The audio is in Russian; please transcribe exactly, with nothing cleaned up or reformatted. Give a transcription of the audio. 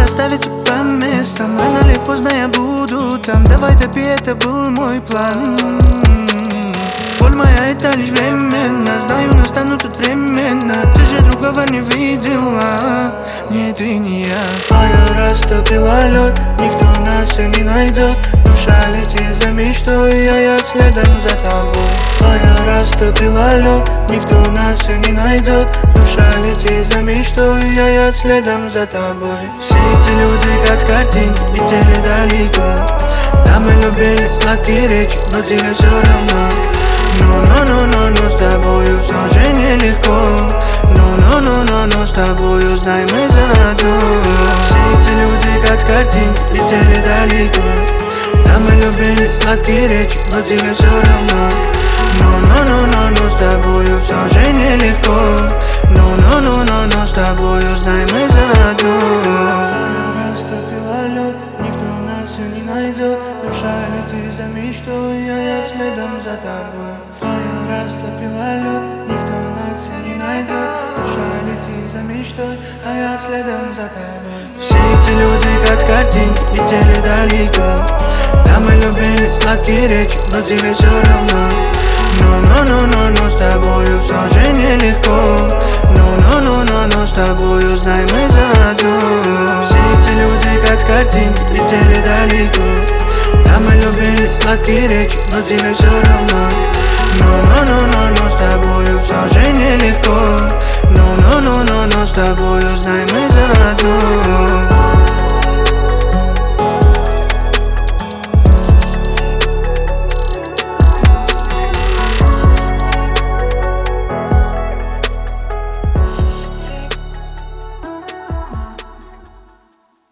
расставить все по местам. Рано или поздно я буду там. Давай топи, это был мой план. Боль моя это лишь временно. Знаю, настанут тут временно. Ты же другого не видела. Не ты, не я. Фаер растопила лед, никто нас и не найдет. Душа летит за мечтой, а я следом за тобой. Фаер растопила лед, никто нас и не найдет. Душа летит за мечтой, а я следом за тобой. Все эти люди как с картинки летели далеко. Да, мы любили сладкие речи, но тебе все равно. Ну-ну-ну-ну-ну, с тобою все же нелегко. Ну-ну-ну-ну-ну, с тобою знай мы заодно. Все эти люди как с картинки летели далеко. Да, мы любили сладкие речи, но тебе все равно. Ну-ну-ну-ну-ну, с тобою все же нелегко. Ну-ну-ну-ну-ну, с тобою знай мы заодно. Растопила лед, никто нас и не найдет. Душа летит за мечтой, а я следом за тобой. Фаер растопила лед, никто нас и не найдет. Душа летит за мечтой, а я следом за тобой. Все эти люди как с картинки летели далеко. Да, мы любили сладкие речи, но тебе все равно. Ну-ну-ну-ну-ну, с тобою все же нелегко. Ну-ну-ну-ну-ну, с тобою знай мы заодно. Все эти люди как с картинки летели далеко. Да, мы любили сладкие речи, но тебе все равно. Ну-ну-ну-ну-ну, с тобою все же нелегко. Ну-ну-ну-ну-ну, с тобою знай мы заодно.